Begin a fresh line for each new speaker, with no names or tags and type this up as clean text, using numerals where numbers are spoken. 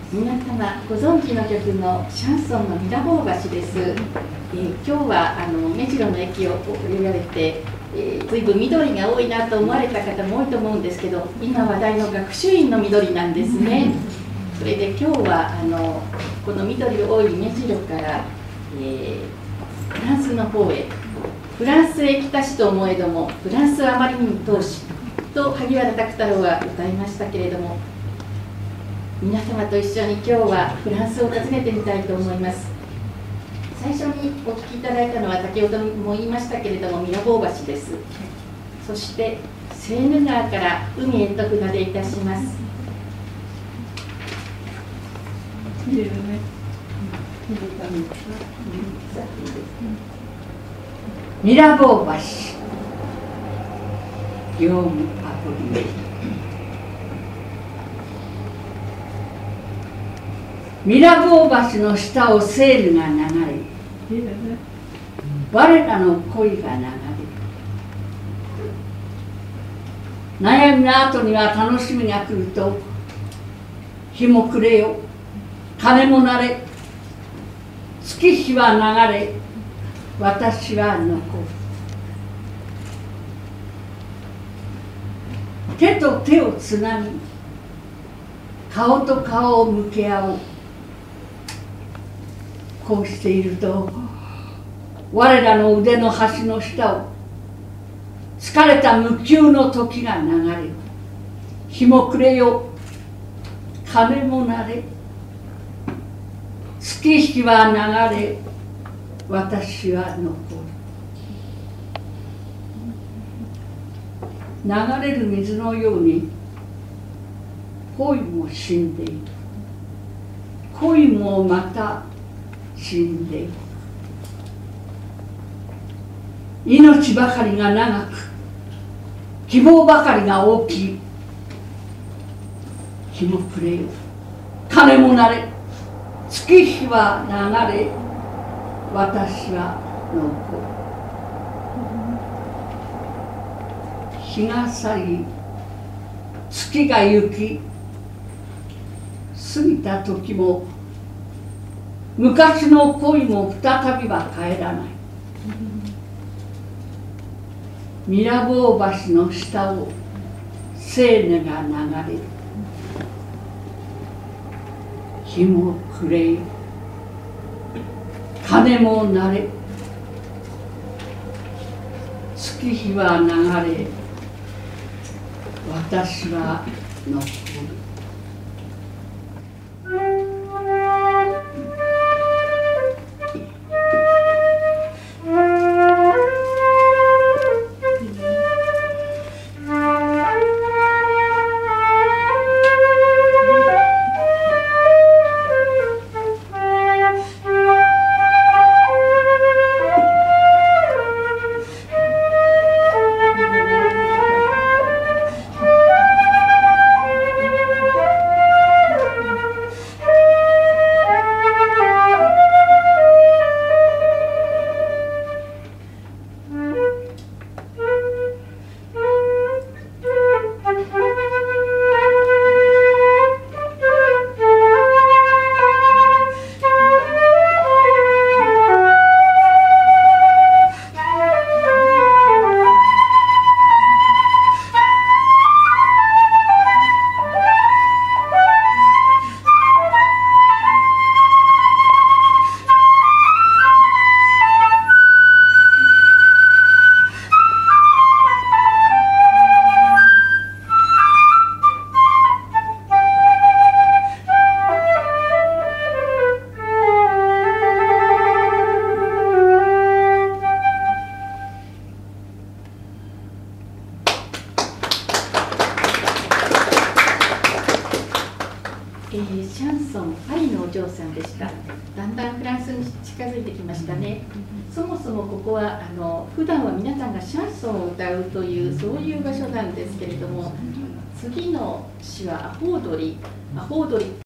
皆様ご存知の曲のシャンソンのミラボー橋です。今日は目白の駅を降りられて、随分緑が多いなと思われた方も多いと思うんですけど、今話題の学習院の緑なんですね。それで今日はこの緑多い目白から、フランスの方へ、フランスへ来たしと思えどもフランスはあまりに遠しと萩原拓太郎は歌いましたけれども、皆様と一緒に今日はフランスを訪ねてみたいと思います。最初にお聴きいただいたのは先ほども言いましたけれどもミラボー橋です。そしてセーヌ川から海へと船出いたします。
ミラボー橋業務アプリ。ミラボー橋の下をセーヌが流れ、我らの恋が流れる。悩みの後には楽しみが来ると、日も暮れよ、金もなれ、月日は流れ、私は残る。手と手をつなぎ、顔と顔を向け合おう。こうしていると、我らの腕の端の下を疲れた無休の時が流れる。日も暮れよ、金もなれ、月日は流れ、私は残る。流れる水のように恋も死んでいる。恋もまた死んでいる。命ばかりが長く、希望ばかりが大きい。日も暮れよ、金もなれ、月日は流れ、私は残る。日が去り、月が行き、過ぎた時も昔の恋も再びは帰らない。ミラボー橋の下をセーヌが流れる。日も暮れよ、金もなれ、月日は流れ、私は残る。
シャンソンパリのお嬢さんでした。だんだんフランスに近づいてきましたね。そもそもここは普段は皆さんがシャンソンを歌うというそういう場所なんですけれども、次の詩はアホウドリ。